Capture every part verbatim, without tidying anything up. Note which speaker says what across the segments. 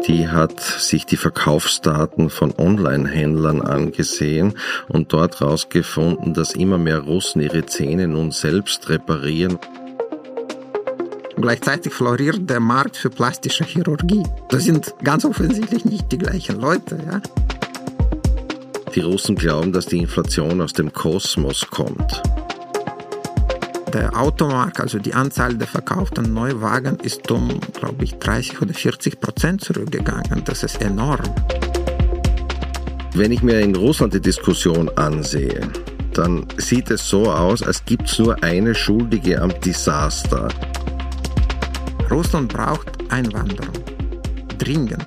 Speaker 1: Die hat sich die Verkaufsdaten von Online-Händlern angesehen und dort herausgefunden, dass immer mehr Russen ihre Zähne nun selbst reparieren.
Speaker 2: Gleichzeitig floriert der Markt für plastische Chirurgie. Das sind ganz offensichtlich nicht die gleichen Leute, ja.
Speaker 1: Die Russen glauben, dass die Inflation aus dem Kosmos kommt.
Speaker 2: Der Automarkt, also die Anzahl der verkauften Neuwagen, ist um, glaube ich, dreißig oder vierzig Prozent zurückgegangen. Das ist enorm.
Speaker 1: Wenn ich mir in Russland die Diskussion ansehe, dann sieht es so aus, als gibt es nur eine Schuldige am Desaster.
Speaker 2: Russland braucht Einwanderung. Dringend.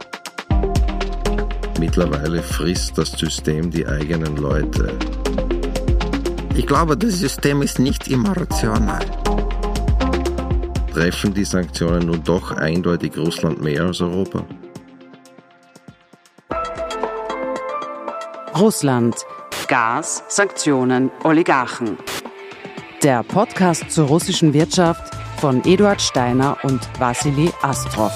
Speaker 1: Mittlerweile frisst das System die eigenen Leute.
Speaker 2: Ich glaube, das System ist nicht immer rational.
Speaker 1: Treffen die Sanktionen nun doch eindeutig Russland mehr als Europa?
Speaker 3: Russland. Gas, Sanktionen, Oligarchen. Der Podcast zur russischen Wirtschaft von Eduard Steiner und Wassili Astrov.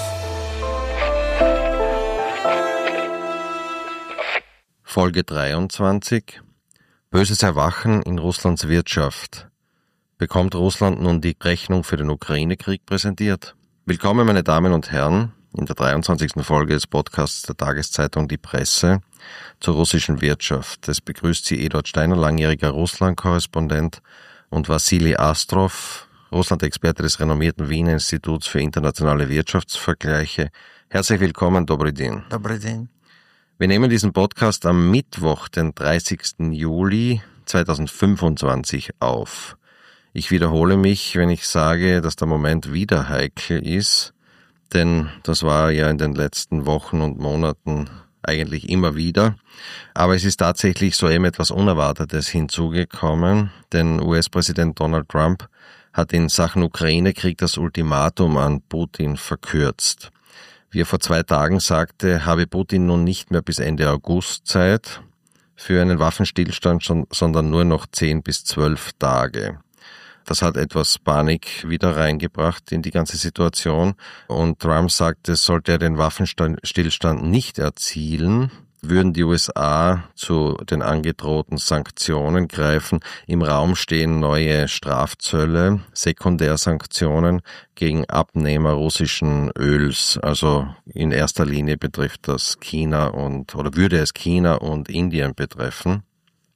Speaker 1: Folge dreiundzwanzig. Böses Erwachen in Russlands Wirtschaft. Bekommt Russland nun die Rechnung für den Ukraine-Krieg präsentiert? Willkommen, meine Damen und Herren, in der dreiundzwanzigsten Folge des Podcasts der Tageszeitung Die Presse zur russischen Wirtschaft. Es begrüßt Sie Eduard Steiner, langjähriger Russland-Korrespondent, und Wassili Astrov, Russland-Experte des renommierten Wiener Instituts für internationale Wirtschaftsvergleiche. Herzlich willkommen, Dobry den.
Speaker 2: Dobry den.
Speaker 1: Wir nehmen diesen Podcast am Mittwoch, den dreißigsten Juli zweitausendfünfundzwanzig auf. Ich wiederhole mich, wenn ich sage, dass der Moment wieder heikel ist, denn das war ja in den letzten Wochen und Monaten eigentlich immer wieder. Aber es ist tatsächlich so eben etwas Unerwartetes hinzugekommen, denn U S-Präsident Donald Trump hat in Sachen Ukraine-Krieg das Ultimatum an Putin verkürzt. Wie er vor zwei Tagen sagte, habe Putin nun nicht mehr bis Ende August Zeit für einen Waffenstillstand, sondern nur noch zehn bis zwölf Tage. Das hat etwas Panik wieder reingebracht in die ganze Situation. Und Trump sagte, sollte er den Waffenstillstand nicht erzielen, würden die U S A zu den angedrohten Sanktionen greifen. Im Raum stehen neue Strafzölle, Sekundärsanktionen gegen Abnehmer russischen Öls. Also in erster Linie betrifft das China und, oder würde es China und Indien betreffen.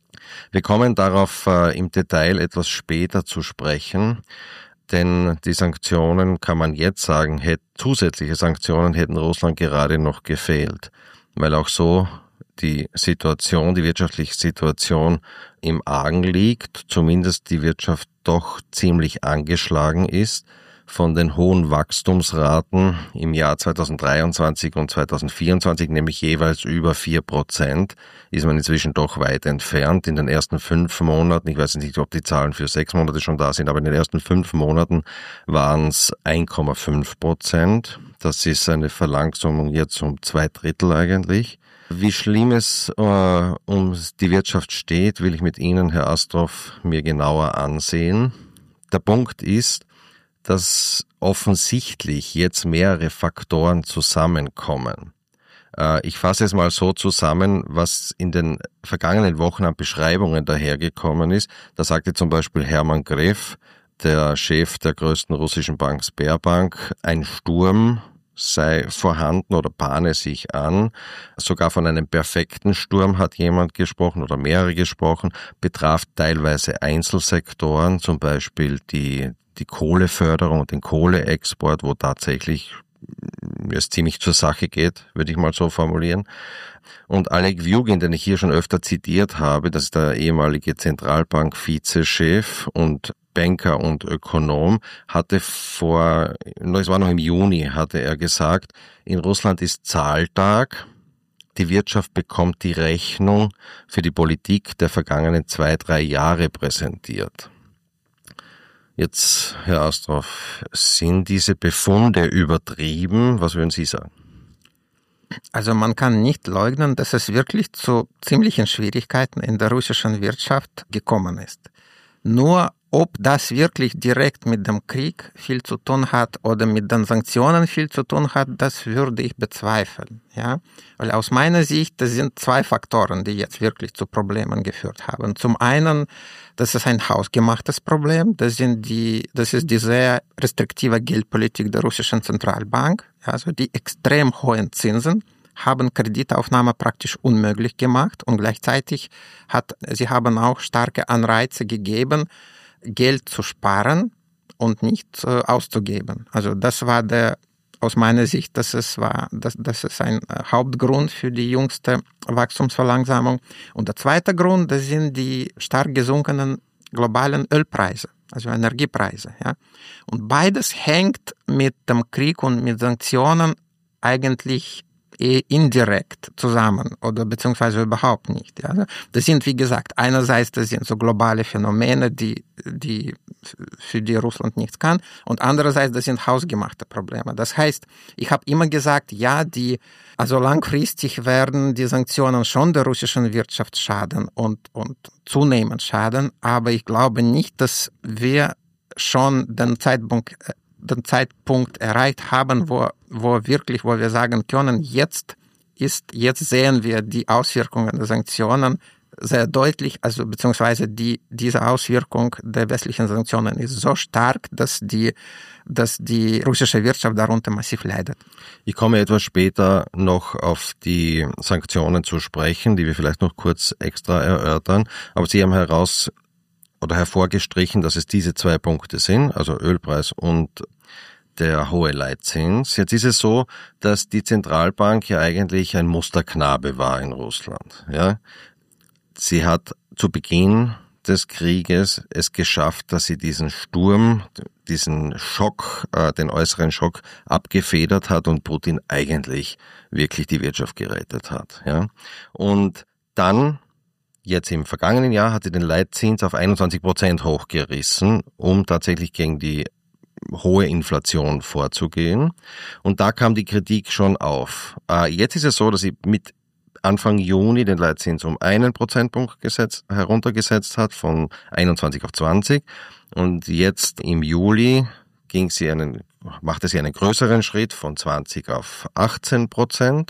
Speaker 1: Wir kommen darauf äh, im Detail etwas später zu sprechen, denn die Sanktionen, kann man jetzt sagen, hätt, zusätzliche Sanktionen hätten Russland gerade noch gefehlt. Weil auch so die Situation, die wirtschaftliche Situation im Argen liegt, zumindest die Wirtschaft doch ziemlich angeschlagen ist. Von den hohen Wachstumsraten im Jahr zweitausenddreiundzwanzig und zweitausendvierundzwanzig, nämlich jeweils über vier Prozent, ist man inzwischen doch weit entfernt. In den ersten fünf Monaten, ich weiß nicht, ob die Zahlen für sechs Monate schon da sind, aber in den ersten fünf Monaten waren es eins Komma fünf Prozent. Das ist eine Verlangsamung jetzt um zwei Drittel eigentlich. Wie schlimm es äh, um die Wirtschaft steht, will ich mit Ihnen, Herr Astrov, mir genauer ansehen. Der Punkt ist, dass offensichtlich jetzt mehrere Faktoren zusammenkommen. Äh, ich fasse es mal so zusammen, was in den vergangenen Wochen an Beschreibungen dahergekommen ist. Da sagte zum Beispiel Hermann Greff, der Chef der größten russischen Bank Sberbank, ein Sturm sei vorhanden oder bahne sich an. Sogar von einem perfekten Sturm hat jemand gesprochen oder mehrere gesprochen, betraf teilweise Einzelsektoren, zum Beispiel die, die Kohleförderung und den Kohleexport, wo tatsächlich es ziemlich zur Sache geht, würde ich mal so formulieren. Und Oleg Vyugin, den ich hier schon öfter zitiert habe, das ist der ehemalige Zentralbank-Vizechef und Banker und Ökonom, hatte vor, es war noch im Juni, hatte er gesagt, in Russland ist Zahltag, die Wirtschaft bekommt die Rechnung für die Politik der vergangenen zwei, drei Jahre präsentiert. Jetzt, Herr Astrov, sind diese Befunde übertrieben? Was würden Sie sagen?
Speaker 2: Also man kann nicht leugnen, dass es wirklich zu ziemlichen Schwierigkeiten in der russischen Wirtschaft gekommen ist. Nur Ob das wirklich direkt mit dem Krieg viel zu tun hat oder mit den Sanktionen viel zu tun hat, das würde ich bezweifeln. Ja? Weil aus meiner Sicht, das sind zwei Faktoren, die jetzt wirklich zu Problemen geführt haben. Zum einen, das ist ein hausgemachtes Problem, das sind die, das ist die sehr restriktive Geldpolitik der russischen Zentralbank, also die extrem hohen Zinsen haben Kreditaufnahme praktisch unmöglich gemacht und gleichzeitig hat, sie haben auch starke Anreize gegeben, Geld zu sparen und nicht äh, auszugeben. Also das war der, aus meiner Sicht, das ist, war, das, das ist ein Hauptgrund für die jüngste Wachstumsverlangsamung. Und der zweite Grund, das sind die stark gesunkenen globalen Ölpreise, also Energiepreise. Ja. Und beides hängt mit dem Krieg und mit Sanktionen eigentlich indirekt zusammen oder beziehungsweise überhaupt nicht. Ja. Das sind, wie gesagt, einerseits das sind so globale Phänomene, die, die, für die Russland nichts kann, und andererseits das sind hausgemachte Probleme. Das heißt, ich habe immer gesagt, ja, die, also langfristig werden die Sanktionen schon der russischen Wirtschaft schaden und, und zunehmend schaden, aber ich glaube nicht, dass wir schon den Zeitpunkt den Zeitpunkt erreicht haben, wo, wo wirklich, wo wir sagen können, jetzt ist, jetzt sehen wir die Auswirkungen der Sanktionen sehr deutlich, also beziehungsweise die, diese Auswirkung der westlichen Sanktionen ist so stark, dass die, dass die russische Wirtschaft darunter massiv leidet.
Speaker 1: Ich komme etwas später noch auf die Sanktionen zu sprechen, die wir vielleicht noch kurz extra erörtern, aber Sie haben heraus oder hervorgestrichen, dass es diese zwei Punkte sind, also Ölpreis und der hohe Leitzins. Jetzt ist es so, dass die Zentralbank ja eigentlich ein Musterknabe war in Russland. Ja, sie hat zu Beginn des Krieges es geschafft, dass sie diesen Sturm, diesen Schock, äh, den äußeren Schock abgefedert hat und Putin eigentlich wirklich die Wirtschaft gerettet hat. Ja, und dann jetzt im vergangenen Jahr hat sie den Leitzins auf einundzwanzig Prozent hochgerissen, um tatsächlich gegen die hohe Inflation vorzugehen. Und da kam die Kritik schon auf. Jetzt ist es so, dass sie mit Anfang Juni den Leitzins um einen Prozentpunkt gesetzt, heruntergesetzt hat, von einundzwanzig auf zwanzig. Und jetzt im Juli ging sie einen, machte sie einen größeren Schritt von zwanzig auf achtzehn Prozent.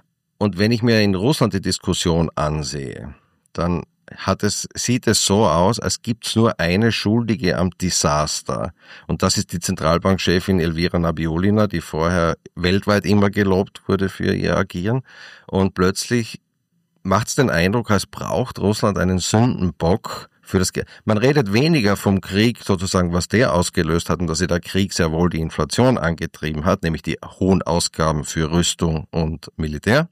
Speaker 1: Und wenn ich mir in Russland die Diskussion ansehe, dann hat es, sieht es so aus, als gibt's nur eine Schuldige am Desaster. Und das ist die Zentralbankchefin Elvira Nabiulina, die vorher weltweit immer gelobt wurde für ihr Agieren. Und plötzlich macht's den Eindruck, als braucht Russland einen Sündenbock für das Ge- Man redet weniger vom Krieg, sozusagen, was der ausgelöst hat und dass der Krieg sehr wohl die Inflation angetrieben hat, nämlich die hohen Ausgaben für Rüstung und Militär.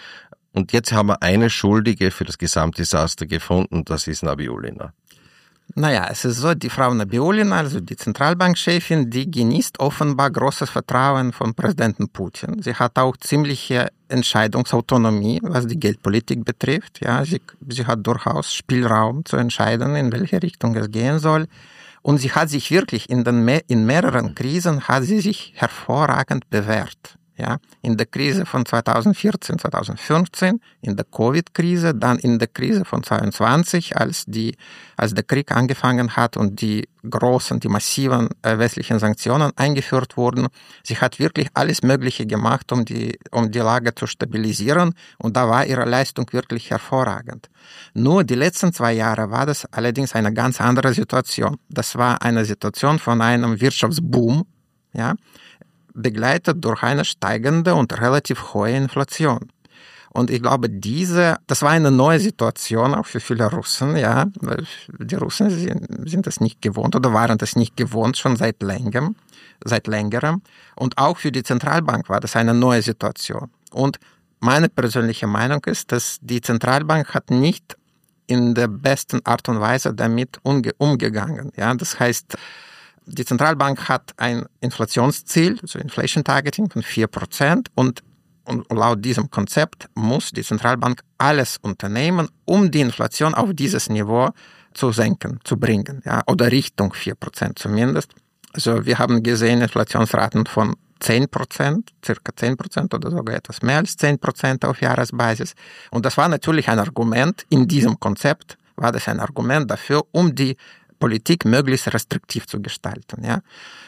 Speaker 1: Und jetzt haben wir eine Schuldige für das Gesamtdesaster gefunden, das ist Nabiulina.
Speaker 2: Naja, es ist so, die Frau Nabiulina, also die Zentralbankchefin, die genießt offenbar großes Vertrauen von Präsidenten Putin. Sie hat auch ziemliche Entscheidungsautonomie, was die Geldpolitik betrifft. Ja, sie, sie hat durchaus Spielraum zu entscheiden, in welche Richtung es gehen soll. Und sie hat sich wirklich in den, in mehreren Krisen hat sie sich hervorragend bewährt. Ja, in der Krise von zweitausendvierzehn, zweitausendfünfzehn, in der Covid-Krise, dann in der Krise von zweiundzwanzig, als die, als der Krieg angefangen hat und die großen, die massiven äh, westlichen Sanktionen eingeführt wurden. Sie hat wirklich alles Mögliche gemacht, um die, um die Lage zu stabilisieren, und da war ihre Leistung wirklich hervorragend. Nur die letzten zwei Jahre war das allerdings eine ganz andere Situation. Das war eine Situation von einem Wirtschaftsboom, ja, begleitet durch eine steigende und relativ hohe Inflation. Und ich glaube, diese, das war eine neue Situation auch für viele Russen, ja. Die Russen sind, sind das nicht gewohnt oder waren das nicht gewohnt schon seit längerem, seit längerem. Und auch für die Zentralbank war das eine neue Situation. Und meine persönliche Meinung ist, dass die Zentralbank hat nicht in der besten Art und Weise damit umge- umgegangen, ja. Das heißt, die Zentralbank hat ein Inflationsziel, also Inflation Targeting von vier Prozent, und, und laut diesem Konzept muss die Zentralbank alles unternehmen, um die Inflation auf dieses Niveau zu senken, zu bringen, ja, oder Richtung vier Prozent zumindest. Also wir haben gesehen Inflationsraten von zehn Prozent, circa zehn Prozent oder sogar etwas mehr als zehn Prozent auf Jahresbasis. Und das war natürlich ein Argument, in diesem Konzept war das ein Argument dafür, um die Politik möglichst restriktiv zu gestalten. Ja.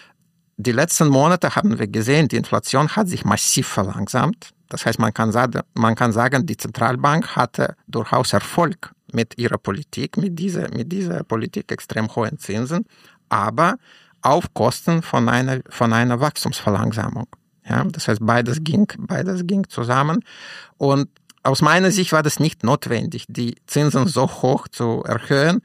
Speaker 2: Die letzten Monate haben wir gesehen, die Inflation hat sich massiv verlangsamt. Das heißt, man kann sagen, man kann sagen, die Zentralbank hatte durchaus Erfolg mit ihrer Politik, mit dieser, mit dieser Politik extrem hohen Zinsen, aber auf Kosten von einer, von einer Wachstumsverlangsamung. Ja, das heißt, beides ging, beides ging zusammen. Und aus meiner Sicht war das nicht notwendig, die Zinsen so hoch zu erhöhen,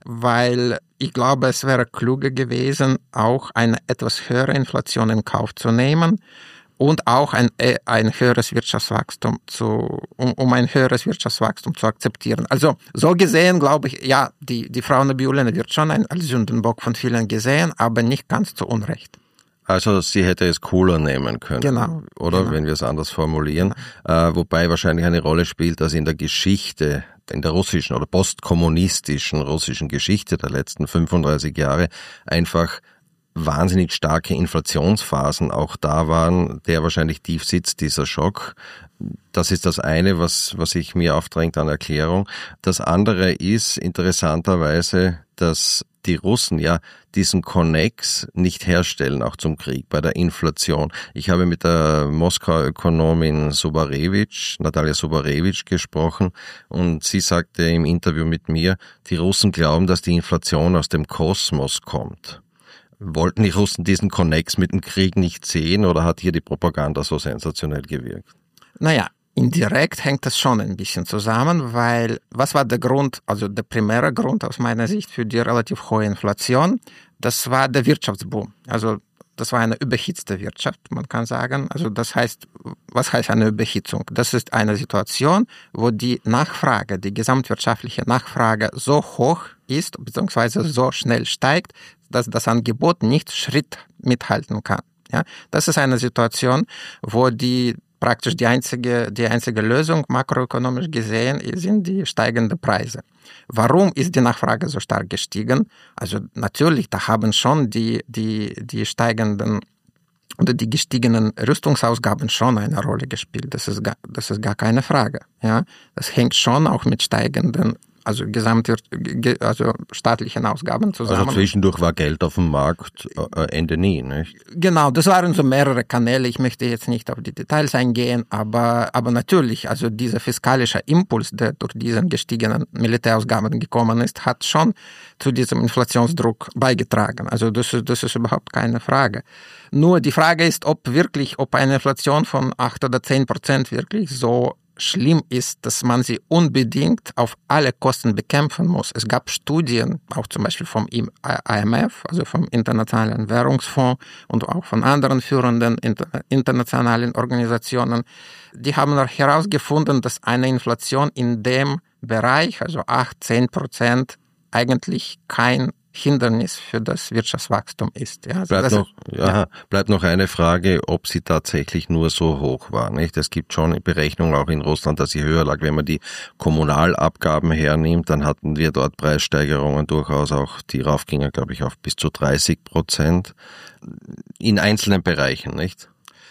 Speaker 2: weil ich glaube, es wäre kluger gewesen, auch eine etwas höhere Inflation in Kauf zu nehmen und auch ein, ein höheres Wirtschaftswachstum zu, um, um ein höheres Wirtschaftswachstum zu akzeptieren. Also so gesehen glaube ich, ja, die, die Frau Nabiullina wird schon ein, als Sündenbock von vielen gesehen, aber nicht ganz zu Unrecht.
Speaker 1: Also sie hätte es cooler nehmen können,
Speaker 2: genau,
Speaker 1: oder?
Speaker 2: Genau.
Speaker 1: Wenn wir es anders formulieren. Genau. Äh, wobei wahrscheinlich eine Rolle spielt, dass in der Geschichte, in der russischen oder postkommunistischen russischen Geschichte der letzten fünfunddreißig Jahre einfach wahnsinnig starke Inflationsphasen auch da waren, der wahrscheinlich tief sitzt, dieser Schock. Das ist das eine, was, was sich mir aufdrängt an Erklärung. Das andere ist interessanterweise, dass die Russen ja diesen Konnex nicht herstellen, auch zum Krieg, bei der Inflation. Ich habe mit der Moskauer Ökonomin Soborewitsch, Natalia Soborewitsch, gesprochen und sie sagte im Interview mit mir, die Russen glauben, dass die Inflation aus dem Kosmos kommt. Wollten die Russen diesen Konnex mit dem Krieg nicht sehen oder hat hier die Propaganda so sensationell gewirkt?
Speaker 2: Naja, indirekt hängt das schon ein bisschen zusammen, weil was war der Grund, also der primäre Grund aus meiner Sicht für die relativ hohe Inflation? Das war der Wirtschaftsboom. Also das war eine überhitzte Wirtschaft, man kann sagen. Also das heißt, was heißt eine Überhitzung? Das ist eine Situation, wo die Nachfrage, die gesamtwirtschaftliche Nachfrage so hoch ist, beziehungsweise so schnell steigt, dass das Angebot nicht Schritt mithalten kann. Ja, das ist eine Situation, wo die praktisch die einzige, die einzige Lösung makroökonomisch gesehen sind die steigenden Preise. Warum ist die Nachfrage so stark gestiegen? Also natürlich, da haben schon die, die, die steigenden oder die gestiegenen Rüstungsausgaben schon eine Rolle gespielt. Das ist gar, das ist gar keine Frage. Ja, das hängt schon auch mit steigenden also gesamt also staatlichen Ausgaben zusammen.
Speaker 1: Also zwischendurch war Geld auf dem Markt, äh, Ende nie, nicht?
Speaker 2: Genau, das waren so mehrere Kanäle. Ich möchte jetzt nicht auf die Details eingehen, aber, aber natürlich, also dieser fiskalische Impuls, der durch diesen gestiegenen Militärausgaben gekommen ist, hat schon zu diesem Inflationsdruck beigetragen. Also das ist, das ist überhaupt keine Frage. Nur die Frage ist, ob wirklich, ob eine Inflation von acht oder zehn Prozent wirklich so schlimm ist, dass man sie unbedingt auf alle Kosten bekämpfen muss. Es gab Studien, auch zum Beispiel vom I M F, also vom Internationalen Währungsfonds und auch von anderen führenden internationalen Organisationen, die haben herausgefunden, dass eine Inflation in dem Bereich, also acht, zehn Prozent, eigentlich kein Hindernis für das Wirtschaftswachstum ist. Ja, also
Speaker 1: bleibt,
Speaker 2: das
Speaker 1: noch,
Speaker 2: ist,
Speaker 1: ja,
Speaker 2: ja.
Speaker 1: bleibt noch eine Frage, ob sie tatsächlich nur so hoch war. Nicht? Es gibt schon Berechnungen auch in Russland, dass sie höher lag. Wenn man die Kommunalabgaben hernimmt, dann hatten wir dort Preissteigerungen durchaus auch, die raufgingen, glaube ich, auf bis zu dreißig Prozent in einzelnen Bereichen, nicht?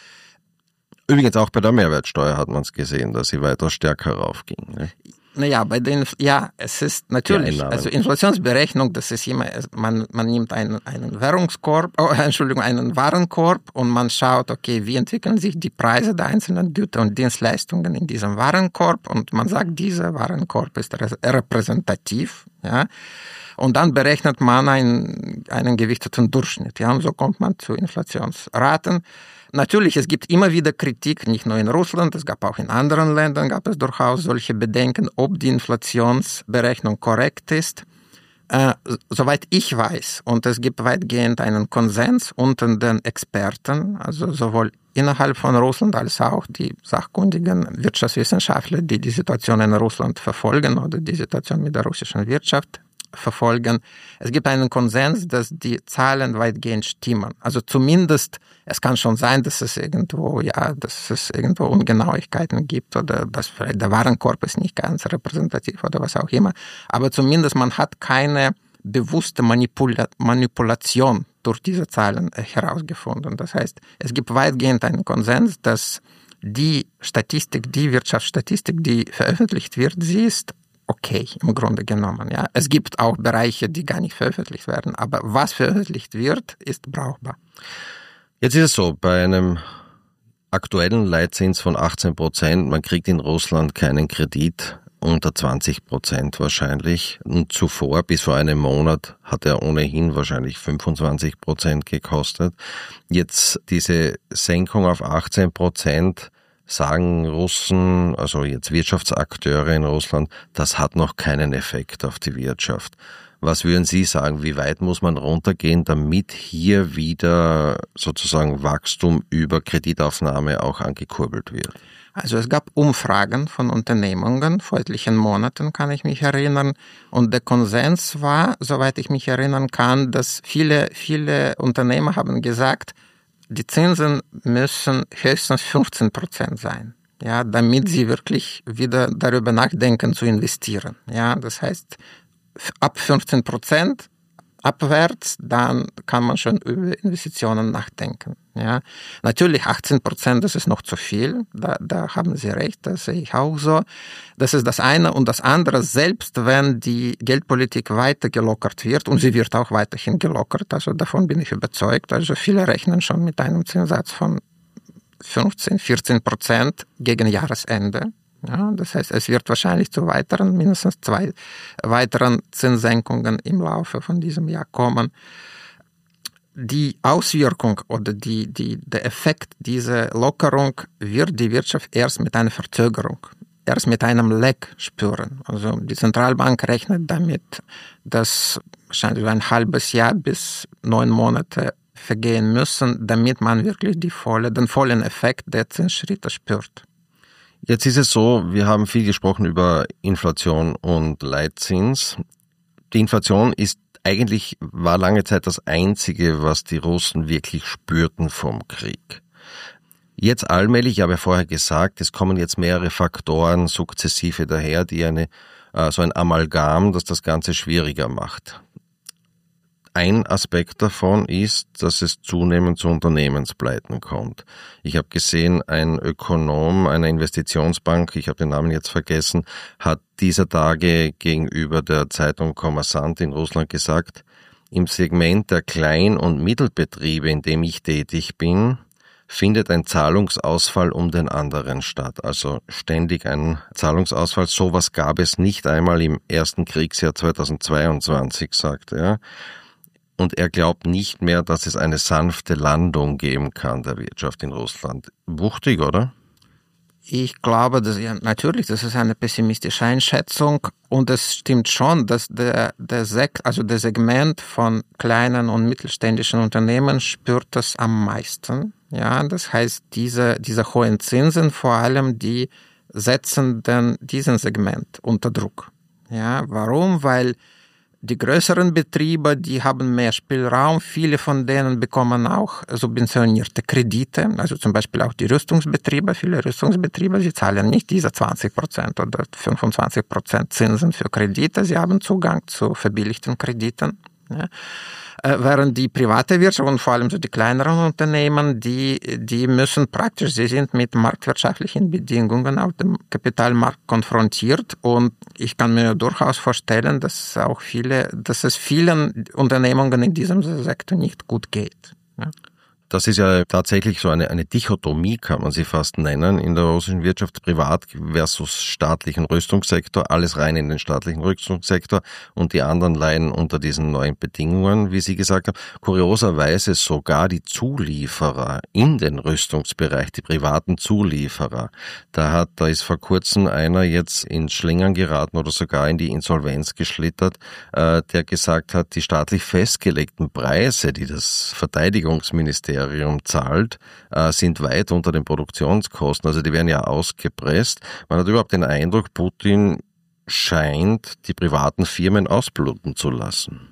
Speaker 1: Übrigens auch bei der Mehrwertsteuer hat man es gesehen, dass sie weiter stärker raufging. Nicht?
Speaker 2: Naja, bei den, ja, es ist natürlich,
Speaker 1: ja,
Speaker 2: also Inflationsberechnung, das ist immer, man, man nimmt einen, einen Währungskorb, oh, Entschuldigung, einen Warenkorb und man schaut, okay, wie entwickeln sich die Preise der einzelnen Güter und Dienstleistungen in diesem Warenkorb und man sagt, dieser Warenkorb ist repräsentativ, ja, und dann berechnet man einen, einen gewichteten Durchschnitt, ja, und so kommt man zu Inflationsraten. Natürlich, es gibt immer wieder Kritik, nicht nur in Russland, es gab auch in anderen Ländern, gab es durchaus solche Bedenken, ob die Inflationsberechnung korrekt ist. Äh, soweit ich weiß, und es gibt weitgehend einen Konsens unter den Experten, also sowohl innerhalb von Russland als auch die sachkundigen Wirtschaftswissenschaftler, die die Situation in Russland verfolgen oder die Situation mit der russischen Wirtschaft verfolgen. Es gibt einen Konsens, dass die Zahlen weitgehend stimmen. Also zumindest, es kann schon sein, dass es irgendwo, ja, dass es irgendwo Ungenauigkeiten gibt oder dass vielleicht der Warenkorb ist nicht ganz repräsentativ oder was auch immer. Aber zumindest man hat keine bewusste Manipula- Manipulation durch diese Zahlen herausgefunden. Das heißt, es gibt weitgehend einen Konsens, dass die Statistik, die Wirtschaftsstatistik, die veröffentlicht wird, sie ist okay, im Grunde genommen. Ja. Es gibt auch Bereiche, die gar nicht veröffentlicht werden, aber was veröffentlicht wird, ist brauchbar.
Speaker 1: Jetzt ist es so, bei einem aktuellen Leitzins von achtzehn Prozent, man kriegt in Russland keinen Kredit unter zwanzig Prozent wahrscheinlich. Und zuvor, bis vor einem Monat, hat er ohnehin wahrscheinlich fünfundzwanzig Prozent gekostet. Jetzt diese Senkung auf achtzehn Prozent, sagen Russen, also jetzt Wirtschaftsakteure in Russland, das hat noch keinen Effekt auf die Wirtschaft. Was würden Sie sagen, wie weit muss man runtergehen, damit hier wieder sozusagen Wachstum über Kreditaufnahme auch angekurbelt wird?
Speaker 2: Also es gab Umfragen von Unternehmungen vor etlichen Monaten, kann ich mich erinnern. Und der Konsens war, soweit ich mich erinnern kann, dass viele, viele Unternehmer haben gesagt, die Zinsen müssen höchstens fünfzehn Prozent sein, ja, damit sie wirklich wieder darüber nachdenken zu investieren. Ja, das heißt, ab fünfzehn Prozent abwärts, dann kann man schon über Investitionen nachdenken. Ja, natürlich achtzehn Prozent, das ist noch zu viel. Da, da haben Sie recht, das sehe ich auch so. Das ist das eine. Und das andere, selbst wenn die Geldpolitik weiter gelockert wird, und sie wird auch weiterhin gelockert, also davon bin ich überzeugt, also viele rechnen schon mit einem Zinssatz von fünfzehn, vierzehn Prozent gegen Jahresende. Ja, das heißt, es wird wahrscheinlich zu weiteren, mindestens zwei weiteren Zinssenkungen im Laufe von diesem Jahr kommen. Die Auswirkung oder die, die, der Effekt dieser Lockerung wird die Wirtschaft erst mit einer Verzögerung, erst mit einem Lag spüren. Also die Zentralbank rechnet damit, dass wahrscheinlich ein halbes Jahr bis neun Monate vergehen müssen, damit man wirklich die volle, den vollen Effekt der Zinsschritte spürt.
Speaker 1: Jetzt ist es so, wir haben viel gesprochen über Inflation und Leitzins. Die Inflation ist eigentlich, war lange Zeit das Einzige, was die Russen wirklich spürten vom Krieg. Jetzt allmählich, ich habe ja vorher gesagt, es kommen jetzt mehrere Faktoren sukzessive daher, die eine, so ein Amalgam, das das Ganze schwieriger macht. Ein Aspekt davon ist, dass es zunehmend zu Unternehmenspleiten kommt. Ich habe gesehen, ein Ökonom einer Investitionsbank, ich habe den Namen jetzt vergessen, hat dieser Tage gegenüber der Zeitung Kommersant in Russland gesagt, im Segment der Klein- und Mittelbetriebe, in dem ich tätig bin, findet ein Zahlungsausfall um den anderen statt. Also ständig ein Zahlungsausfall. Sowas gab es nicht einmal im ersten Kriegsjahr zweitausendzweiundzwanzig, sagt er. Und er glaubt nicht mehr, dass es eine sanfte Landung geben kann der Wirtschaft in Russland. Wuchtig, oder?
Speaker 2: Ich glaube, dass ja, natürlich, das ist eine pessimistische Einschätzung und es stimmt schon, dass der, der Sek, also der Segment von kleinen und mittelständischen Unternehmen spürt das am meisten. Ja, das heißt, diese, diese hohen Zinsen vor allem, die setzen dann diesen Segment unter Druck. Ja, warum? Weil die größeren Betriebe, die haben mehr Spielraum. Viele von denen bekommen auch subventionierte Kredite. Also zum Beispiel auch die Rüstungsbetriebe. Viele Rüstungsbetriebe, sie zahlen nicht diese zwanzig Prozent oder fünfundzwanzig Prozent Zinsen für Kredite. Sie haben Zugang zu verbilligten Krediten. Ja. Während die private Wirtschaft und vor allem so die kleineren Unternehmen, die, die müssen praktisch, sie sind mit marktwirtschaftlichen Bedingungen auf dem Kapitalmarkt konfrontiert und ich kann mir durchaus vorstellen, dass auch viele, dass es vielen Unternehmungen in diesem Sektor nicht gut geht. Ja.
Speaker 1: Das ist ja tatsächlich so eine, eine Dichotomie, kann man sie fast nennen, in der russischen Wirtschaft, privat versus staatlichen Rüstungssektor, alles rein in den staatlichen Rüstungssektor und die anderen leiden unter diesen neuen Bedingungen, wie Sie gesagt haben. Kurioserweise sogar die Zulieferer in den Rüstungsbereich, die privaten Zulieferer. Da hat, da ist vor kurzem einer jetzt ins Schlingern geraten oder sogar in die Insolvenz geschlittert, äh, der gesagt hat, die staatlich festgelegten Preise, die das Verteidigungsministerium zahlt, sind weit unter den Produktionskosten. Also die werden ja ausgepresst. Man hat überhaupt den Eindruck, Putin scheint die privaten Firmen ausbluten zu lassen.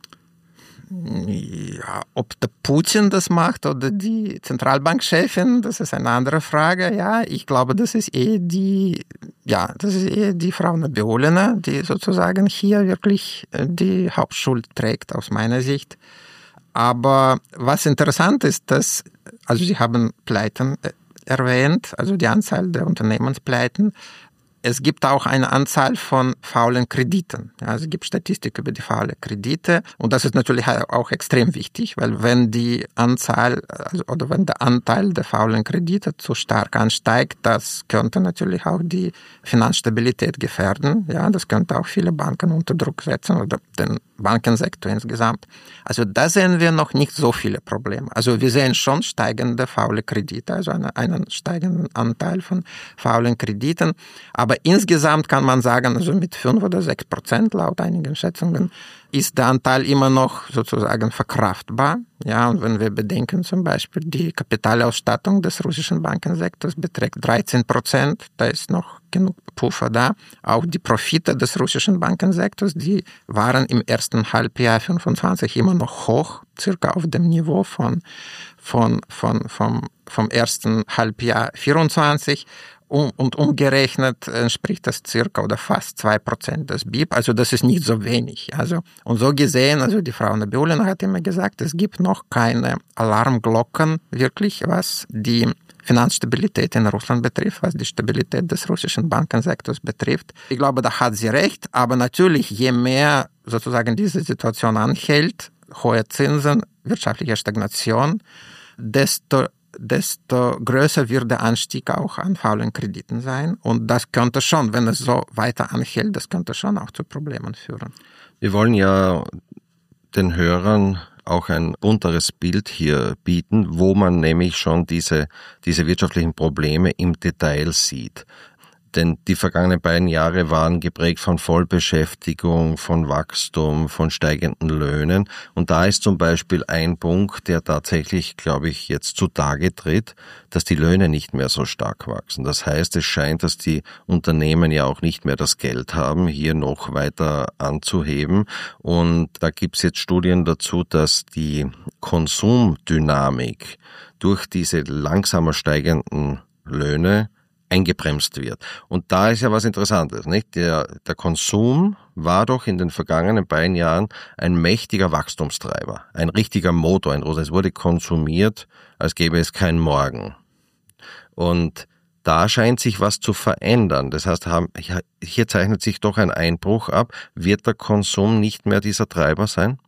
Speaker 2: Ja, ob der Putin das macht oder die Zentralbankchefin, das ist eine andere Frage. Ja, ich glaube, das ist eher die, ja, das ist eher die Frau Nabiulina, die sozusagen hier wirklich die Hauptschuld trägt, aus meiner Sicht. Aber was interessant ist, dass, also Sie haben Pleiten erwähnt, also die Anzahl der Unternehmenspleiten. es gibt auch eine Anzahl von faulen Krediten. Ja, also es gibt Statistik über die faulen Kredite und das ist natürlich auch extrem wichtig, weil wenn die Anzahl also, oder wenn der Anteil der faulen Kredite zu stark ansteigt, das könnte natürlich auch die Finanzstabilität gefährden. Ja, das könnte auch viele Banken unter Druck setzen oder den Bankensektor insgesamt. Also da sehen wir noch nicht so viele Probleme. Also wir sehen schon steigende faule Kredite, also einen, einen steigenden Anteil von faulen Krediten. Aber insgesamt kann man sagen, also mit fünf oder sechs Prozent laut einigen Schätzungen ist der Anteil immer noch sozusagen verkraftbar. Ja, und wenn wir bedenken zum Beispiel, die Kapitalausstattung des russischen Bankensektors beträgt dreizehn Prozent, da ist noch genug Puffer da. Auch die Profite des russischen Bankensektors, die waren im ersten Halbjahr fünfundzwanzig immer noch hoch, circa auf dem Niveau von, von, von, vom, vom ersten Halbjahr vierundzwanzig. Um, und umgerechnet entspricht das circa oder fast zwei Prozent des B I P. Also das ist nicht so wenig. Also, und so gesehen, also die Frau Nabiulina hat immer gesagt, es gibt noch keine Alarmglocken wirklich, was die Finanzstabilität in Russland betrifft, was die Stabilität des russischen Bankensektors betrifft. Ich glaube, da hat sie recht. Aber natürlich, je mehr sozusagen diese Situation anhält, hohe Zinsen, wirtschaftliche Stagnation, desto desto größer wird der Anstieg auch an faulen Krediten sein. Und das könnte schon, wenn es so weiter anhält, das könnte schon auch zu Problemen führen.
Speaker 1: Wir wollen ja den Hörern auch ein bunteres Bild hier bieten, wo man nämlich schon diese, diese wirtschaftlichen Probleme im Detail sieht. Denn die vergangenen beiden Jahre waren geprägt von Vollbeschäftigung, von Wachstum, von steigenden Löhnen. Und da ist zum Beispiel ein Punkt, der tatsächlich, glaube ich, jetzt zutage tritt, dass die Löhne nicht mehr so stark wachsen. Das heißt, es scheint, dass die Unternehmen ja auch nicht mehr das Geld haben, hier noch weiter anzuheben. Und da gibt es jetzt Studien dazu, dass die Konsumdynamik durch diese langsamer steigenden Löhne eingebremst wird. Und da ist ja was Interessantes, nicht? Der, der Konsum war doch in den vergangenen beiden Jahren ein mächtiger Wachstumstreiber, ein richtiger Motor, ein großes. Es wurde konsumiert, als gäbe es kein Morgen. Und da scheint sich was zu verändern. Das heißt, hier zeichnet sich doch ein Einbruch ab. Wird der Konsum nicht mehr dieser Treiber sein?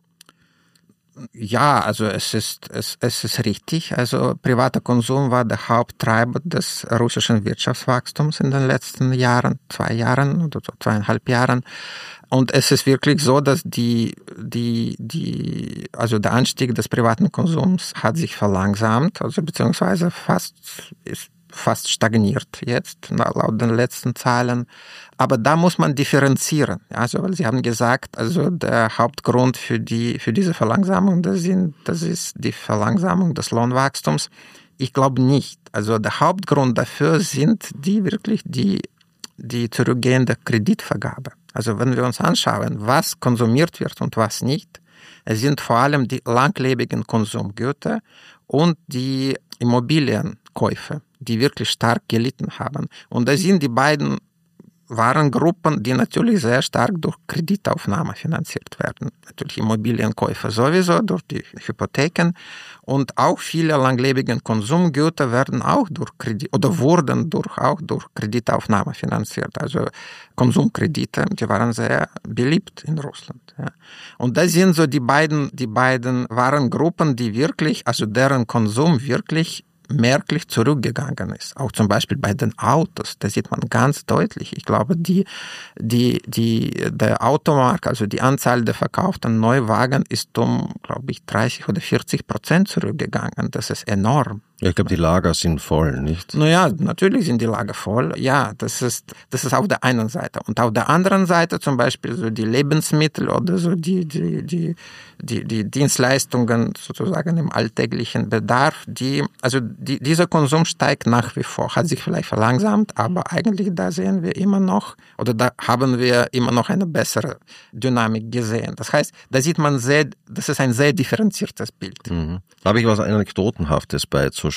Speaker 2: Ja, also es ist, es, es ist richtig. Also privater Konsum war der Haupttreiber des russischen Wirtschaftswachstums in den letzten Jahren, zwei Jahren oder so zweieinhalb Jahren. Und es ist wirklich so, dass die, die, die, also der Anstieg des privaten Konsums hat sich verlangsamt, also beziehungsweise fast, ist fast stagniert jetzt, laut den letzten Zahlen. Aber da muss man differenzieren. Also, weil Sie haben gesagt, also der Hauptgrund für die, für diese Verlangsamung, das sind, das ist die Verlangsamung des Lohnwachstums. Ich glaube nicht. Also der Hauptgrund dafür sind die wirklich die, die zurückgehende Kreditvergabe. Also wenn wir uns anschauen, was konsumiert wird und was nicht, es sind vor allem die langlebigen Konsumgüter und die Immobilienkäufe, die wirklich stark gelitten haben. Und das sind die beiden Warengruppen, die natürlich sehr stark durch Kreditaufnahme finanziert werden. Natürlich Immobilienkäufe sowieso durch die Hypotheken und auch viele langlebige Konsumgüter werden auch durch Kredit oder wurden durch auch durch Kreditaufnahme finanziert. Also Konsumkredite, die waren sehr beliebt in Russland. Ja. Und das sind so die beiden die beiden Warengruppen, die wirklich, also deren Konsum wirklich merklich zurückgegangen ist. Auch zum Beispiel bei den Autos, da sieht man ganz deutlich. Ich glaube, die, die, die, der Automarkt, also die Anzahl der verkauften Neuwagen ist um, glaube ich, dreißig oder vierzig Prozent zurückgegangen. Das ist enorm.
Speaker 1: Ja, ich glaube, die Lager sind voll, nicht?
Speaker 2: Naja, natürlich sind die Lager voll. Ja, das ist, das ist auf der einen Seite. Und auf der anderen Seite zum Beispiel so die Lebensmittel oder so die, die, die, die, die Dienstleistungen sozusagen im alltäglichen Bedarf, die, also die, dieser Konsum steigt nach wie vor, hat sich vielleicht verlangsamt, aber eigentlich da sehen wir immer noch, oder da haben wir immer noch eine bessere Dynamik gesehen. Das heißt, da sieht man sehr, das ist ein sehr differenziertes Bild.
Speaker 1: Mhm. Da habe ich was Anekdotenhaftes beizusteuern.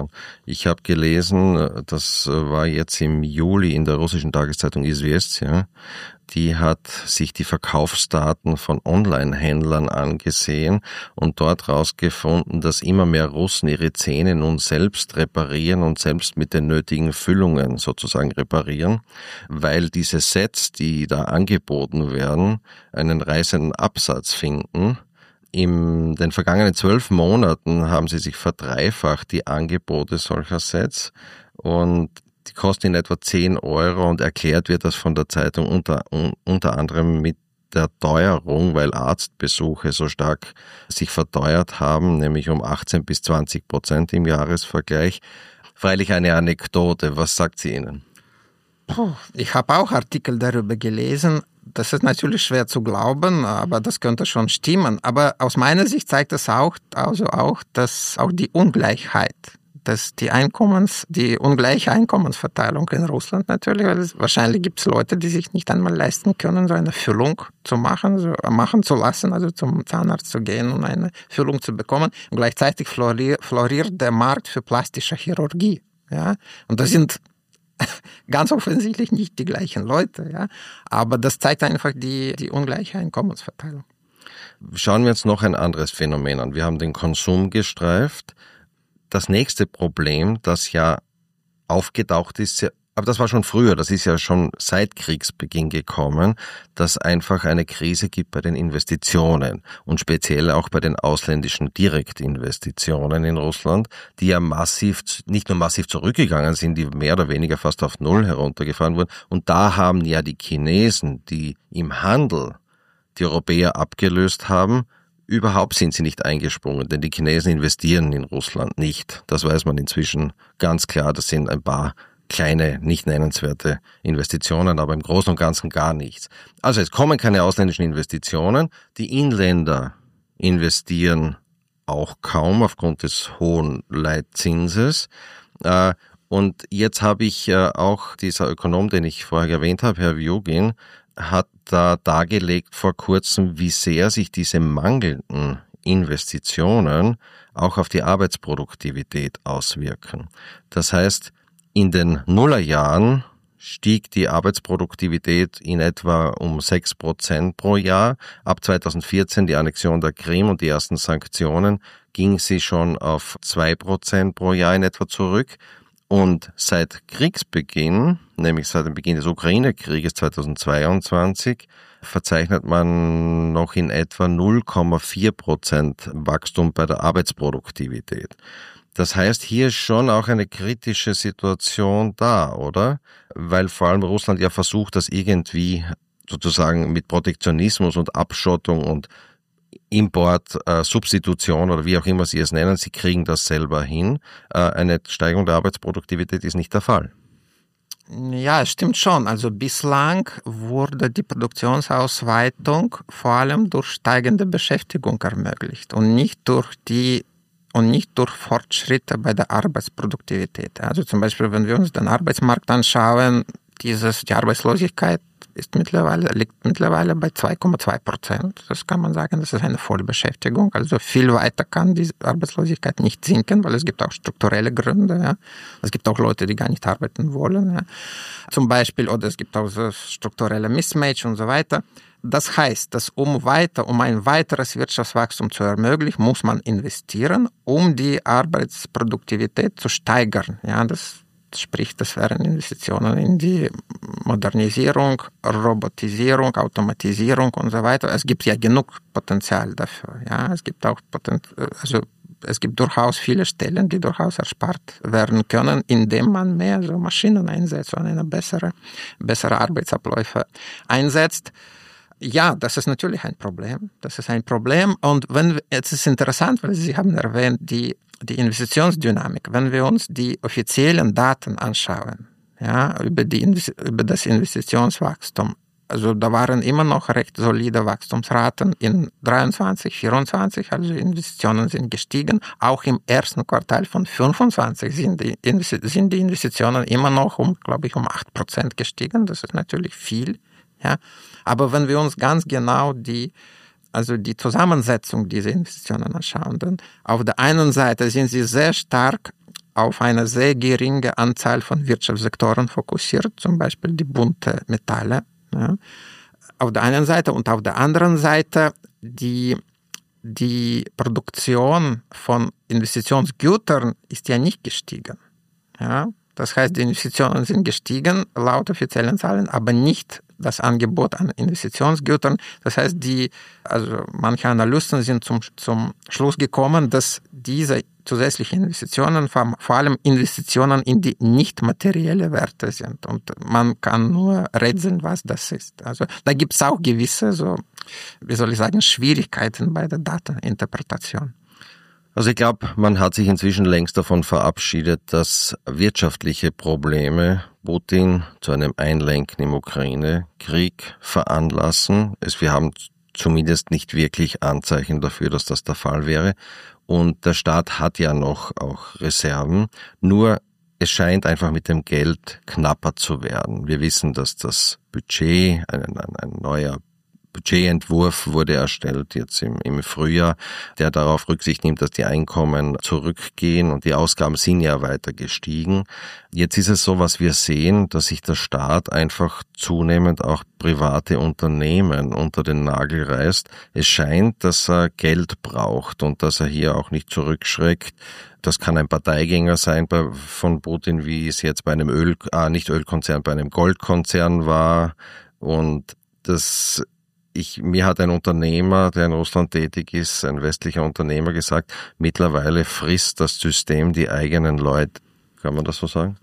Speaker 1: Ich habe gelesen, das war jetzt im Juli in der russischen Tageszeitung Izvestia, die hat sich die Verkaufsdaten von Online-Händlern angesehen und dort herausgefunden, dass immer mehr Russen ihre Zähne nun selbst reparieren und selbst mit den nötigen Füllungen sozusagen reparieren, weil diese Sets, die da angeboten werden, einen reißenden Absatz finden. In den vergangenen zwölf Monaten haben sie sich verdreifacht, die Angebote solcher Sets, und die kosten in etwa zehn Euro und erklärt wird das von der Zeitung unter, un, unter anderem mit der Teuerung, weil Arztbesuche so stark sich verteuert haben, nämlich um achtzehn bis zwanzig Prozent im Jahresvergleich. Freilich eine Anekdote, was sagt sie Ihnen?
Speaker 2: Ich habe auch Artikel darüber gelesen. Das ist natürlich schwer zu glauben, aber das könnte schon stimmen. Aber aus meiner Sicht zeigt es auch, also auch, dass auch die Ungleichheit, dass die Einkommens, die ungleiche Einkommensverteilung in Russland natürlich, weil es, wahrscheinlich gibt es Leute, die sich nicht einmal leisten können, so eine Füllung zu machen, so machen zu lassen, also zum Zahnarzt zu gehen und eine Füllung zu bekommen. Und gleichzeitig floriert, floriert der Markt für plastische Chirurgie. Ja? Und das sind ganz offensichtlich nicht die gleichen Leute. Ja? Aber das zeigt einfach die, die ungleiche Einkommensverteilung.
Speaker 1: Schauen wir uns noch ein anderes Phänomen an. Wir haben den Konsum gestreift. Das nächste Problem, das ja aufgetaucht ist, aber das war schon früher, das ist ja schon seit Kriegsbeginn gekommen, dass einfach eine Krise gibt bei den Investitionen und speziell auch bei den ausländischen Direktinvestitionen in Russland, die ja massiv, nicht nur massiv zurückgegangen sind, die mehr oder weniger fast auf Null heruntergefahren wurden. Und da haben ja die Chinesen, die im Handel die Europäer abgelöst haben, überhaupt sind sie nicht eingesprungen, denn die Chinesen investieren in Russland nicht. Das weiß man inzwischen ganz klar. Das sind ein paar kleine, nicht nennenswerte Investitionen, aber im Großen und Ganzen gar nichts. Also es kommen keine ausländischen Investitionen. Die Inländer investieren auch kaum aufgrund des hohen Leitzinses. Und jetzt habe ich auch dieser Ökonom, den ich vorher erwähnt habe, Herr Vyugin, hat da dargelegt vor kurzem, wie sehr sich diese mangelnden Investitionen auch auf die Arbeitsproduktivität auswirken. Das heißt, in den Nullerjahren stieg die Arbeitsproduktivität in etwa um sechs Prozent pro Jahr. Ab zweitausendvierzehn, die Annexion der Krim und die ersten Sanktionen, ging sie schon auf zwei Prozent pro Jahr in etwa zurück. Und seit Kriegsbeginn, nämlich seit dem Beginn des Ukraine-Krieges zweitausendzweiundzwanzig, verzeichnet man noch in etwa null Komma vier Prozent Wachstum bei der Arbeitsproduktivität. Das heißt, hier ist schon auch eine kritische Situation da, oder? Weil vor allem Russland ja versucht, das irgendwie sozusagen mit Protektionismus und Abschottung und Import, äh, Substitution oder wie auch immer Sie es nennen, Sie kriegen das selber hin. Äh, eine Steigerung der Arbeitsproduktivität ist nicht der Fall.
Speaker 2: Ja, es stimmt schon. Also bislang wurde die Produktionsausweitung vor allem durch steigende Beschäftigung ermöglicht und nicht durch die und nicht durch Fortschritte bei der Arbeitsproduktivität. Also zum Beispiel, wenn wir uns den Arbeitsmarkt anschauen, dieses, die Arbeitslosigkeit ist mittlerweile, liegt mittlerweile bei zwei Komma zwei Prozent. Das kann man sagen, das ist eine Vollbeschäftigung. Also viel weiter kann die Arbeitslosigkeit nicht sinken, weil es gibt auch strukturelle Gründe. Ja. Es gibt auch Leute, die gar nicht arbeiten wollen. Ja. Zum Beispiel, oder es gibt auch so strukturelle Mismatch und so weiter. Das heißt, dass um weiter, um ein weiteres Wirtschaftswachstum zu ermöglichen, muss man investieren, um die Arbeitsproduktivität zu steigern. Ja, das Sprich, das wären Investitionen in die Modernisierung, Robotisierung, Automatisierung und so weiter. Es gibt ja genug Potenzial dafür. Ja, es gibt auch Potent- also es gibt durchaus viele Stellen, die durchaus erspart werden können, indem man mehr so Maschinen einsetzt und eine bessere, bessere Arbeitsabläufe einsetzt. Ja, das ist natürlich ein Problem. Das ist ein Problem. Und wenn, jetzt ist interessant, weil Sie haben erwähnt, die Die Investitionsdynamik, wenn wir uns die offiziellen Daten anschauen, ja, über, die, über das Investitionswachstum, also da waren immer noch recht solide Wachstumsraten in dreiundzwanzig, vierundzwanzig, also Investitionen sind gestiegen. Auch im ersten Quartal von fünfundzwanzig sind die, sind die Investitionen immer noch um, glaube ich, um acht Prozent gestiegen. Das ist natürlich viel, ja. Aber wenn wir uns ganz genau die Also die Zusammensetzung dieser Investitionen anschauen. Denn auf der einen Seite sind sie sehr stark auf eine sehr geringe Anzahl von Wirtschaftssektoren fokussiert, zum Beispiel die bunte Metalle. Ja. auf der einen Seite und auf der anderen Seite die, die Produktion von Investitionsgütern ist ja nicht gestiegen. Ja? Das heißt, die Investitionen sind gestiegen, laut offiziellen Zahlen, aber nicht das Angebot an Investitionsgütern. Das heißt, die, also manche Analysten sind zum, zum Schluss gekommen, dass diese zusätzlichen Investitionen vor, vor allem Investitionen in die nicht materielle Werte sind. Und man kann nur rätseln, was das ist. Also da gibt es auch gewisse, so, wie soll ich sagen, Schwierigkeiten bei der Dateninterpretation.
Speaker 1: Also ich glaube, man hat sich inzwischen längst davon verabschiedet, dass wirtschaftliche Probleme Putin zu einem Einlenken im Ukraine-Krieg veranlassen. Es, wir haben zumindest nicht wirklich Anzeichen dafür, dass das der Fall wäre. Und der Staat hat ja noch auch Reserven. Nur es scheint einfach mit dem Geld knapper zu werden. Wir wissen, dass das Budget, ein, ein, ein neuer Budgetentwurf wurde erstellt jetzt im, im Frühjahr, der darauf Rücksicht nimmt, dass die Einkommen zurückgehen und die Ausgaben sind ja weiter gestiegen. Jetzt ist es so, was wir sehen, dass sich der Staat einfach zunehmend auch private Unternehmen unter den Nagel reißt. Es scheint, dass er Geld braucht und dass er hier auch nicht zurückschreckt. Das kann ein Parteigänger sein bei, von Putin, wie es jetzt bei einem Öl, ah, nicht Ölkonzern, bei einem Goldkonzern war. Und das Ich, mir hat ein Unternehmer, der in Russland tätig ist, ein westlicher Unternehmer gesagt, mittlerweile frisst das System die eigenen Leute. Kann man das so sagen?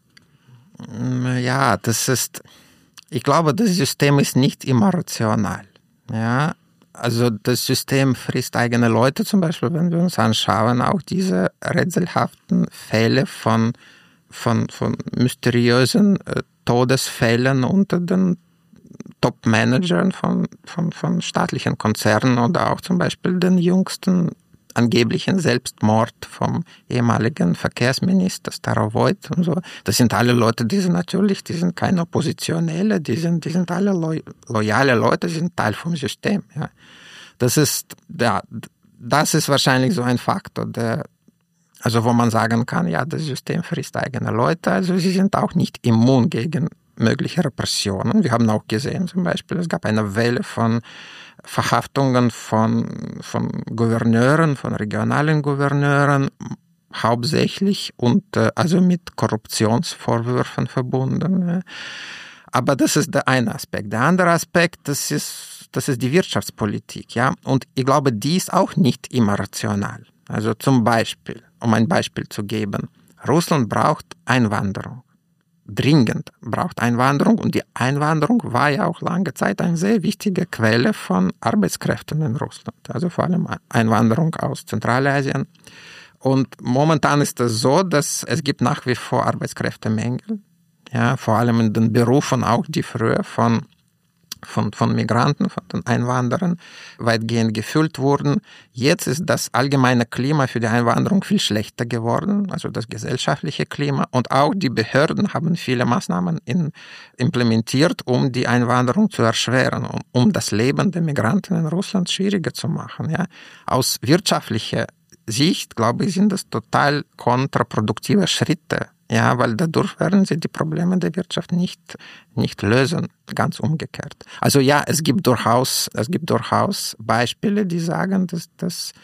Speaker 2: Ja, das ist, ich glaube, das System ist nicht immer rational. Ja, also das System frisst eigene Leute, zum Beispiel, wenn wir uns anschauen, auch diese rätselhaften Fälle von, von, von mysteriösen äh, Todesfällen unter den Top-Managern von, von, von staatlichen Konzernen oder auch zum Beispiel den jüngsten angeblichen Selbstmord vom ehemaligen Verkehrsminister Starovoyt und so. Das sind alle Leute, die sind natürlich, die sind keine Oppositionelle, die sind, die sind alle lo- loyale Leute, die sind Teil vom System. Ja. Das ist, ja, das ist wahrscheinlich so ein Faktor, der, also wo man sagen kann, ja, das System frisst eigene Leute, also sie sind auch nicht immun gegen mögliche Repressionen. Wir haben auch gesehen, zum Beispiel, es gab eine Welle von Verhaftungen von, von Gouverneuren, von regionalen Gouverneuren, hauptsächlich und also mit Korruptionsvorwürfen verbunden. Aber das ist der eine Aspekt. Der andere Aspekt, das ist, das ist die Wirtschaftspolitik, ja. Und ich glaube, die ist auch nicht immer rational. Also zum Beispiel, um ein Beispiel zu geben, Russland braucht Einwanderung. Dringend braucht Einwanderung und die Einwanderung war ja auch lange Zeit eine sehr wichtige Quelle von Arbeitskräften in Russland, also vor allem Einwanderung aus Zentralasien. Und momentan ist es so, dass es gibt nach wie vor Arbeitskräftemängel, ja, vor allem in den Berufen auch, die früher von Von, von Migranten, von den Einwanderern weitgehend gefüllt wurden. Jetzt ist das allgemeine Klima für die Einwanderung viel schlechter geworden, also das gesellschaftliche Klima. Und auch die Behörden haben viele Maßnahmen in, implementiert, um die Einwanderung zu erschweren, um, um das Leben der Migranten in Russland schwieriger zu machen. Ja. Aus wirtschaftlicher Sicht, glaube ich, sind das total kontraproduktive Schritte. Ja, weil dadurch werden sie die Probleme der Wirtschaft nicht, nicht lösen, ganz umgekehrt. Also ja, es gibt durchaus, es gibt durchaus Beispiele, die sagen, dass, dass,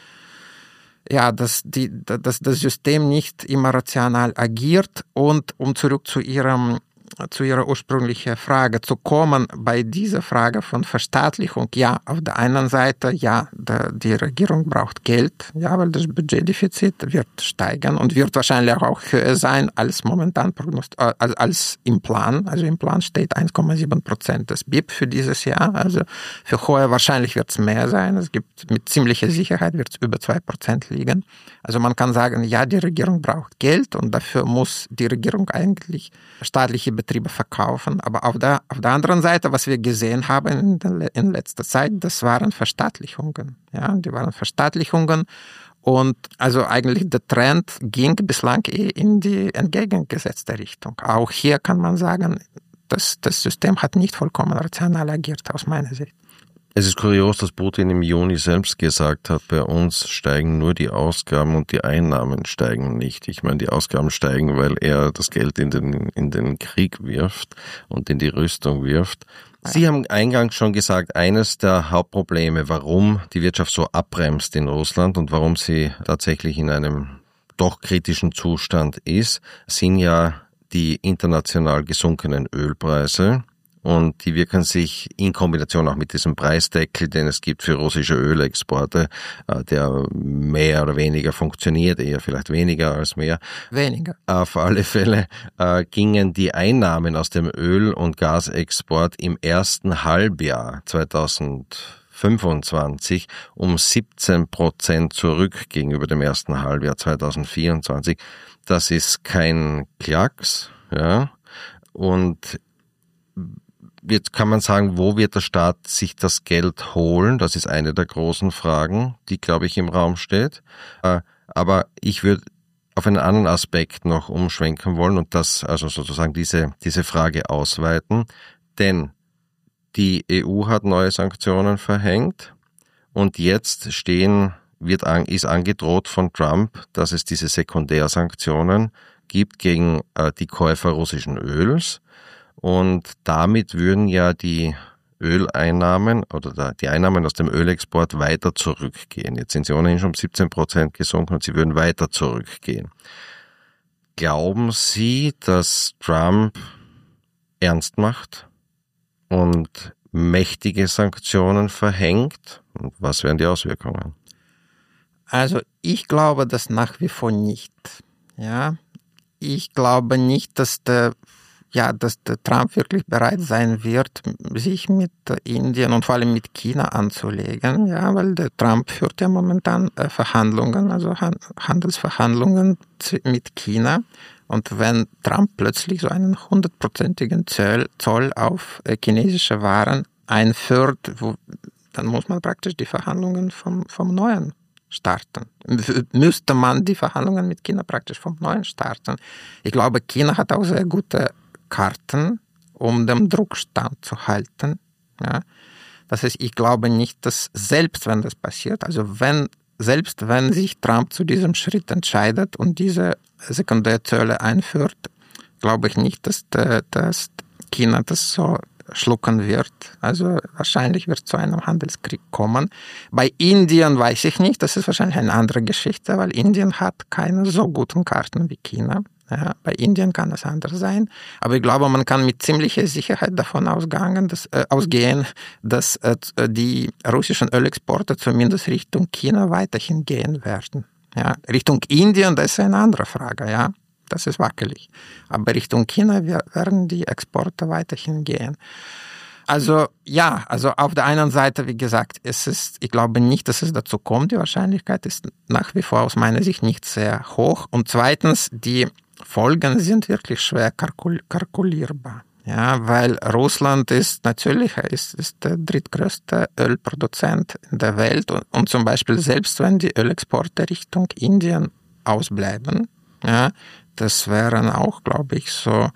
Speaker 2: ja, dass, die, dass das System nicht immer rational agiert. Und um zurück zu Ihrem zu Ihrer ursprünglichen Frage zu kommen, bei dieser Frage von Verstaatlichung, ja, auf der einen Seite, ja, der, die Regierung braucht Geld, ja, weil das Budgetdefizit wird steigen und wird wahrscheinlich auch höher sein als momentan prognostiziert, als, als im Plan. Also im Plan steht eins Komma sieben Prozent des B I P für dieses Jahr, also für hohe wahrscheinlich wird es mehr sein. Es gibt mit ziemlicher Sicherheit wird es über zwei Prozent liegen. Also man kann sagen, ja, die Regierung braucht Geld und dafür muss die Regierung eigentlich staatliche Betriebe verkaufen. Aber auf der, auf der anderen Seite, was wir gesehen haben in, der, in letzter Zeit, das waren Verstaatlichungen. Ja, die waren Verstaatlichungen. Und also eigentlich der Trend ging bislang eh in die entgegengesetzte Richtung. Auch hier kann man sagen, dass das System hat nicht vollkommen rational agiert, aus meiner Sicht.
Speaker 1: Es ist kurios, dass Putin im Juni selbst gesagt hat, bei uns steigen nur die Ausgaben und die Einnahmen steigen nicht. Ich meine, die Ausgaben steigen, weil er das Geld in den, in den Krieg wirft und in die Rüstung wirft. Sie haben eingangs schon gesagt, eines der Hauptprobleme, warum die Wirtschaft so abbremst in Russland und warum sie tatsächlich in einem doch kritischen Zustand ist, sind ja die international gesunkenen Ölpreise. Und die wirken sich in Kombination auch mit diesem Preisdeckel, den es gibt für russische Ölexporte, der mehr oder weniger funktioniert, eher vielleicht weniger als mehr.
Speaker 2: Weniger.
Speaker 1: Auf alle Fälle äh, gingen die Einnahmen aus dem Öl- und Gasexport im ersten Halbjahr zweitausendfünfundzwanzig um siebzehn Prozent zurück gegenüber dem ersten Halbjahr zweitausendvierundzwanzig. Das ist kein Klacks, ja, und jetzt kann man sagen, wo wird der Staat sich das Geld holen? Das ist eine der großen Fragen, die, glaube ich, im Raum steht. Aber ich würde auf einen anderen Aspekt noch umschwenken wollen und das, also sozusagen diese, diese Frage ausweiten. Denn die E U hat neue Sanktionen verhängt und jetzt stehen, wird an, ist angedroht von Trump, dass es diese Sekundärsanktionen gibt gegen äh, die Käufer russischen Öls. Und damit würden ja die Öleinnahmen oder die Einnahmen aus dem Ölexport weiter zurückgehen. Jetzt sind sie ohnehin schon um siebzehn Prozent gesunken und sie würden weiter zurückgehen. Glauben Sie, dass Trump ernst macht und mächtige Sanktionen verhängt? Und was wären die Auswirkungen?
Speaker 2: Also ich glaube das nach wie vor nicht. Ja, ich glaube nicht, dass der Ja, dass der Trump wirklich bereit sein wird, sich mit Indien und vor allem mit China anzulegen, ja, weil der Trump führt ja momentan Verhandlungen, also Handelsverhandlungen mit China. Und wenn Trump plötzlich so einen hundertprozentigen Zoll auf chinesische Waren einführt, wo, dann muss man praktisch die Verhandlungen vom, vom Neuen starten. Müsste man die Verhandlungen mit China praktisch vom Neuen starten. Ich glaube, China hat auch sehr gute Karten, um den Druck standzuhalten. Ja. Das heißt, ich glaube nicht, dass selbst wenn das passiert, also wenn, selbst wenn sich Trump zu diesem Schritt entscheidet und diese Sekundärzölle einführt, glaube ich nicht, dass, der, dass China das so schlucken wird. Also wahrscheinlich wird es zu einem Handelskrieg kommen. Bei Indien weiß ich nicht, das ist wahrscheinlich eine andere Geschichte, weil Indien hat keine so guten Karten wie China. Ja, bei Indien kann es anders sein, aber ich glaube, man kann mit ziemlicher Sicherheit davon ausgehen, dass, äh, ausgehen, dass äh, die russischen Ölexporte zumindest Richtung China weiterhin gehen werden. Ja, Richtung Indien, das ist eine andere Frage, ja, das ist wackelig. Aber Richtung China werden die Exporte weiterhin gehen. Also ja, also auf der einen Seite, wie gesagt, es ist, ich glaube nicht, dass es dazu kommt. Die Wahrscheinlichkeit ist nach wie vor aus meiner Sicht nicht sehr hoch. Und zweitens, die Folgen sind wirklich schwer kalkul- kalkulierbar. Ja, weil Russland ist natürlich ist, ist der drittgrößte Ölproduzent in der Welt und, und zum Beispiel selbst wenn die Ölexporte Richtung Indien ausbleiben, ja, das wären auch, glaube ich, so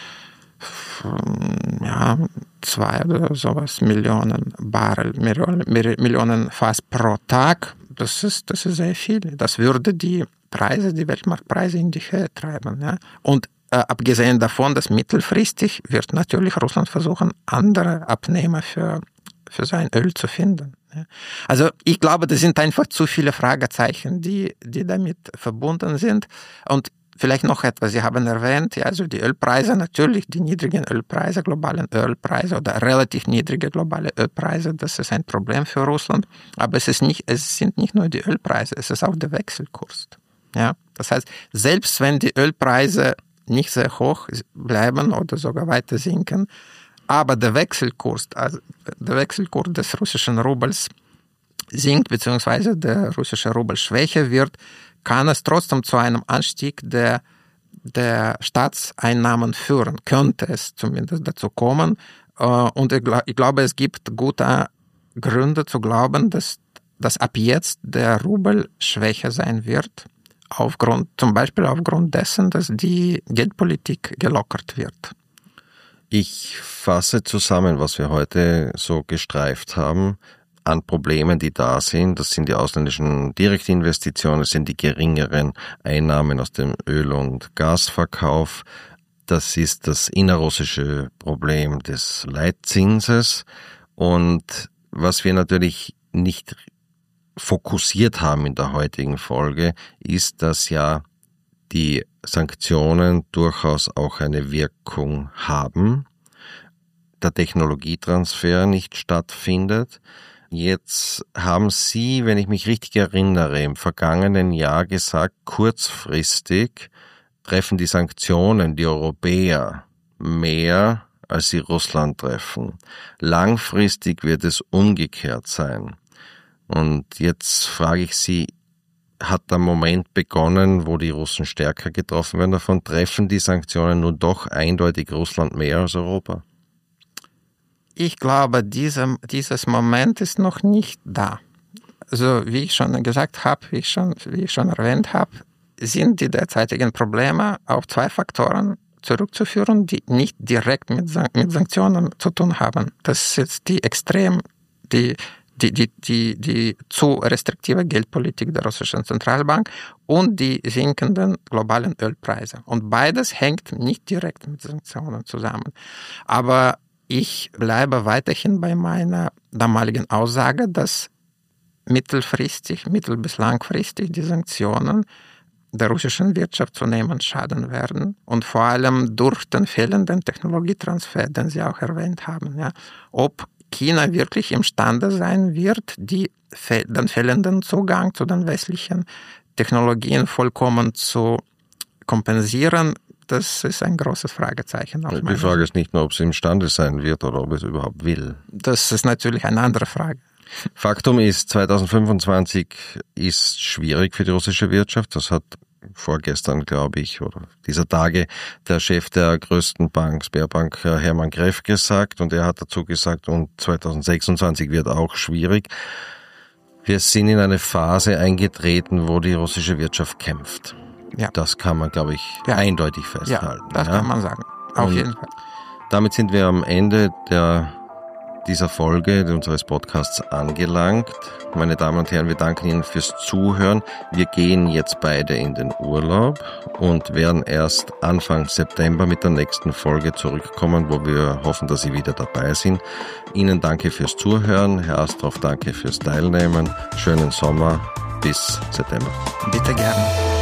Speaker 2: ja, zwei oder sowas Millionen Barrel, Millionen, Millionen Fass pro Tag. Das ist, das ist sehr viel. Das würde die Preise, die Weltmarktpreise in die Höhe treiben. Ja. Und äh, abgesehen davon, dass mittelfristig wird natürlich Russland versuchen, andere Abnehmer für, für sein Öl zu finden. Ja. Also ich glaube, das sind einfach zu viele Fragezeichen, die, die damit verbunden sind. Und vielleicht noch etwas, Sie haben erwähnt, ja, also die Ölpreise, natürlich die niedrigen Ölpreise, globalen Ölpreise oder relativ niedrige globale Ölpreise, das ist ein Problem für Russland. Aber es ist nicht, es sind nicht nur die Ölpreise, es ist auch der Wechselkurs. Ja, das heißt, selbst wenn die Ölpreise nicht sehr hoch bleiben oder sogar weiter sinken, aber der Wechselkurs, also der Wechselkurs des russischen Rubels sinkt, beziehungsweise der russische Rubel schwächer wird, kann es trotzdem zu einem Anstieg der, der Staatseinnahmen führen. Könnte es zumindest dazu kommen. Und ich glaube, es gibt gute Gründe zu glauben, dass, dass ab jetzt der Rubel schwächer sein wird. Aufgrund, zum Beispiel aufgrund dessen, dass die Geldpolitik gelockert wird.
Speaker 1: Ich fasse zusammen, was wir heute so gestreift haben an Problemen, die da sind. Das sind die ausländischen Direktinvestitionen, das sind die geringeren Einnahmen aus dem Öl- und Gasverkauf. Das ist das innerrussische Problem des Leitzinses. Und was wir natürlich nicht fokussiert haben in der heutigen Folge, ist, dass ja die Sanktionen durchaus auch eine Wirkung haben, der Technologietransfer nicht stattfindet. Jetzt haben Sie, wenn ich mich richtig erinnere, im vergangenen Jahr gesagt, kurzfristig treffen die Sanktionen die Europäer mehr, als sie Russland treffen. Langfristig wird es umgekehrt sein. Und jetzt frage ich Sie, hat der Moment begonnen, wo die Russen stärker getroffen werden davon? Treffen die Sanktionen nun doch eindeutig Russland mehr als Europa?
Speaker 2: Ich glaube, diese, dieses Moment ist noch nicht da. Also wie ich schon gesagt habe, wie ich schon, wie ich schon erwähnt habe, sind die derzeitigen Probleme auf zwei Faktoren zurückzuführen, die nicht direkt mit, mit Sanktionen zu tun haben. Das ist jetzt die extrem, die, die, die, die, die zu restriktive Geldpolitik der russischen Zentralbank und die sinkenden globalen Ölpreise. Und beides hängt nicht direkt mit Sanktionen zusammen. Aber ich bleibe weiterhin bei meiner damaligen Aussage, dass mittelfristig, mittel- bis langfristig die Sanktionen der russischen Wirtschaft zunehmend schaden werden und vor allem durch den fehlenden Technologietransfer, den Sie auch erwähnt haben. Ja. Ob China wirklich imstande sein wird, die, den fehlenden Zugang zu den westlichen Technologien vollkommen zu kompensieren, das ist ein großes Fragezeichen.
Speaker 1: Die Frage ist nicht nur, ob sie imstande sein wird oder ob es überhaupt will.
Speaker 2: Das ist natürlich eine andere Frage.
Speaker 1: Faktum ist, zweitausendfünfundzwanzig ist schwierig für die russische Wirtschaft. Das hat vorgestern, glaube ich, oder dieser Tage der Chef der größten Bank, Sberbank, Hermann Greff, gesagt. Und er hat dazu gesagt, und zweitausendsechsundzwanzig wird auch schwierig. Wir sind in eine Phase eingetreten, wo die russische Wirtschaft kämpft. Ja. Das kann man, glaube ich, ja. eindeutig festhalten.
Speaker 2: Ja, das ja. kann man sagen. Auf und jeden Fall.
Speaker 1: Damit sind wir am Ende der, dieser Folge unseres Podcasts angelangt. Meine Damen und Herren, wir danken Ihnen fürs Zuhören. Wir gehen jetzt beide in den Urlaub und werden erst Anfang September mit der nächsten Folge zurückkommen, wo wir hoffen, dass Sie wieder dabei sind. Ihnen danke fürs Zuhören. Herr Astroff, danke fürs Teilnehmen. Schönen Sommer. Bis September.
Speaker 2: Bitte gerne.